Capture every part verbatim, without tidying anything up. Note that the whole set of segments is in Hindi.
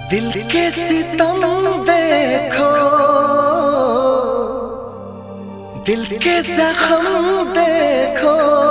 दिल के सितम देखो, दिल के जख्म देखो।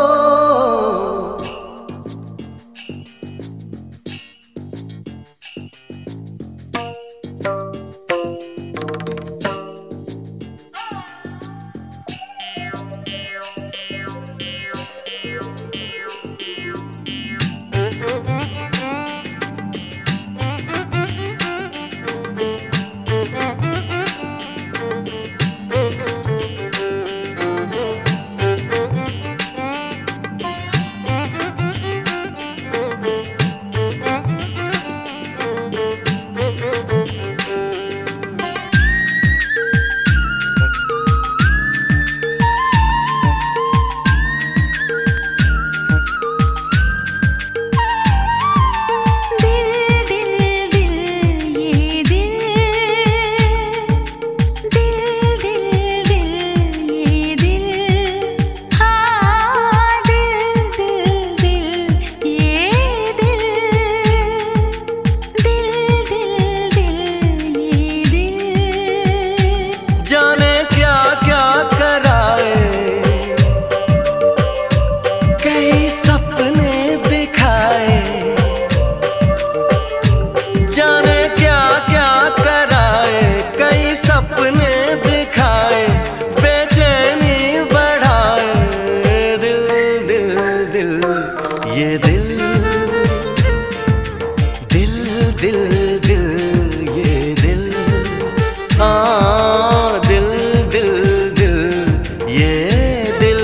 ये दिल दिल दिल दिल ये दिल, हाँ दिल दिल दिल ये दिल,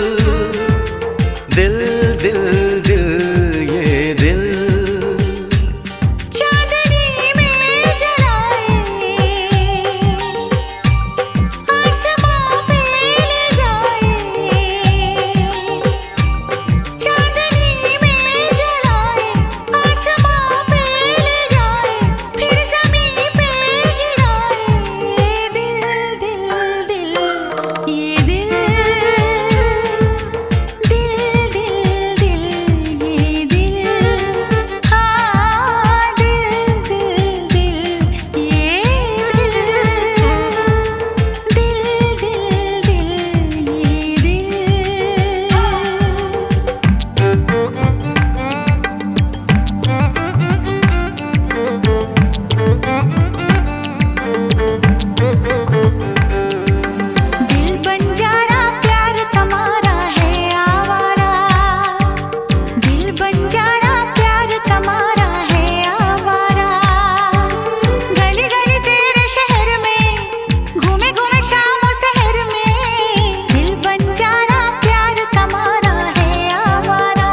दिल दिल दिल ये दिल। चांदनी में जलाए आसमां पे ले जाए, चांदनी में जलाए आसमां पे ले जाए, फिर ज़मीं पे गिराए। दिल दिल दिल ये दिल, दिल दिल दिल ये दिल, हाँ दिल दिल दिल ये दिल, दिल दिल दिल दिल बंजारा प्यार तुम्हारा है आवारा, दिल बंजारा प्यार तुम्हारा है आवारा। गली गली तेरे शहर में घूमे घूमे शाम शहर में, दिल बंजारा प्यार तुम्हारा है आवारा।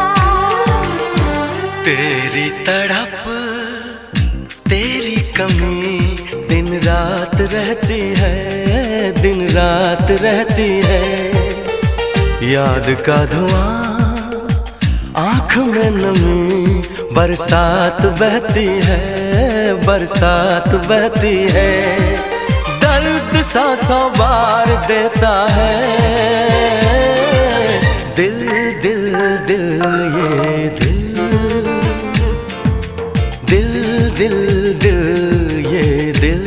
तेरी तड़प तेरी कमी दिन रात रहती है, दिन रात रहती है। याद का धुआं आँख में नमी, बरसात बहती है, बरसात बहती है। दर्द सा सौ बार देता है दिल दिल दिल ये दिल, दिल दिल दिल ये दिल।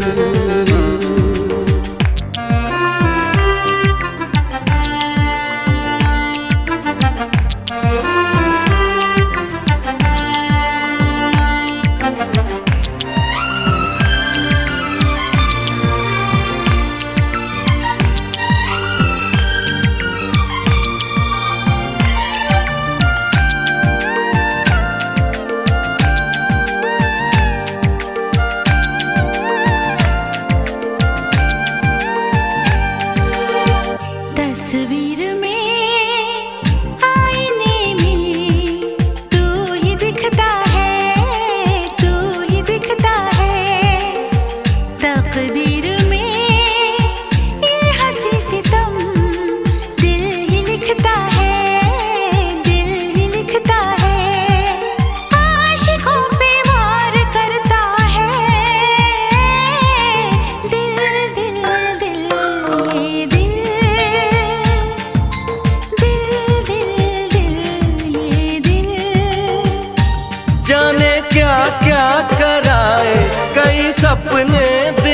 तस्वीर में आईने में तू ही दिखता है, तू ही दिखता है। तकदीर में ये हंसी सितम दिल ही लिखता है, दिल ही लिखता है। आशिकों पे वार करता है दिल दिल दिल ये दिल, जाने क्या क्या कराए सपने